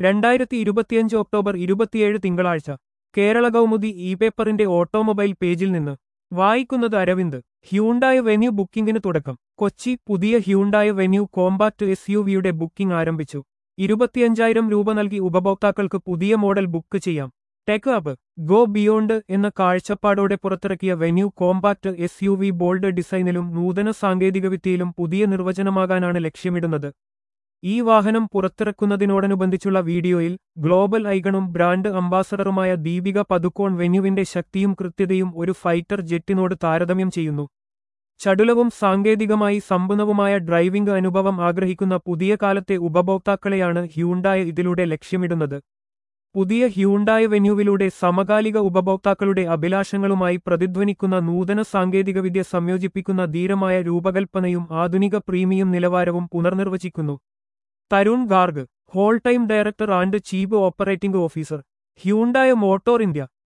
2025 October 27 തിങ്കളാഴ്ച കേരള കൗമുദി പേപ്പറിന്റെ automobile പേജിൽ നിന്ന് വായിക്കുന്നത് അരവിന്ദ്. ഹ്യൂണ്ടായ വെന്യൂ ബുക്കിംഗിന് തുടക്കം. കൊച്ചി. പുതിയ ഹ്യൂണ്ടായ വെന്യൂ കോമ്പാക്ട് SUVയുടെ ബുക്കിംഗ് ആരംഭിച്ചു. 25,000 രൂപ നൽകി ഉപഭോക്താക്കൾക്ക് പുതിയ മോഡൽ ബുക്ക് ചെയ്യാം. ടെക് ഹബ് ഗോ ബിയോണ്ട് എന്ന കാഴ്ചപ്പാടോടെ പുറത്തിറക്കിയ വെന്യൂ കോമ്പാക്ട് SUV ബോൾഡ് ഡിസൈനിലും നൂതന സാങ്കേതികവിദ്യയിലും പുതിയ നിർവചനമാകാനാണ് ലക്ഷ്യമിടുന്നത്. ഈ വാഹനം പുറത്തിറക്കുന്നതിനോടനുബന്ധിച്ചുള്ള വീഡിയോയിൽ ഗ്ലോബൽ ഐക്കണും ബ്രാൻഡ് അംബാസഡറുമായ ദീപിക പദുക്കോൺ വെന്യൂവിന്റെ ശക്തിയും കൃത്യതയും ഒരു ഫൈറ്റർ ജെറ്റിനോട് താരതമ്യം ചെയ്യുന്നു. ചടുലവും സാങ്കേതികമായി സമ്പന്നവുമായ ഡ്രൈവിംഗ് അനുഭവം ആഗ്രഹിക്കുന്ന പുതിയ കാലത്തെ ഉപഭോക്താക്കളെയാണ് ഹ്യൂണ്ടായ ഇതിലൂടെ ലക്ഷ്യമിടുന്നത്. പുതിയ ഹ്യൂണ്ടായ വെന്യൂവിലൂടെ സമകാലിക ഉപഭോക്താക്കളുടെ അഭിലാഷങ്ങളുമായി പ്രതിധ്വനിക്കുന്ന നൂതന സാങ്കേതികവിദ്യ സംയോജിപ്പിക്കുന്ന ധീരമായ രൂപകൽപ്പനയും ആധുനിക പ്രീമിയം നിലവാരവും പുനർനിർവചിക്കുന്നു. Tarun Garg, whole time director and chief operating officer, Hyundai Motor India.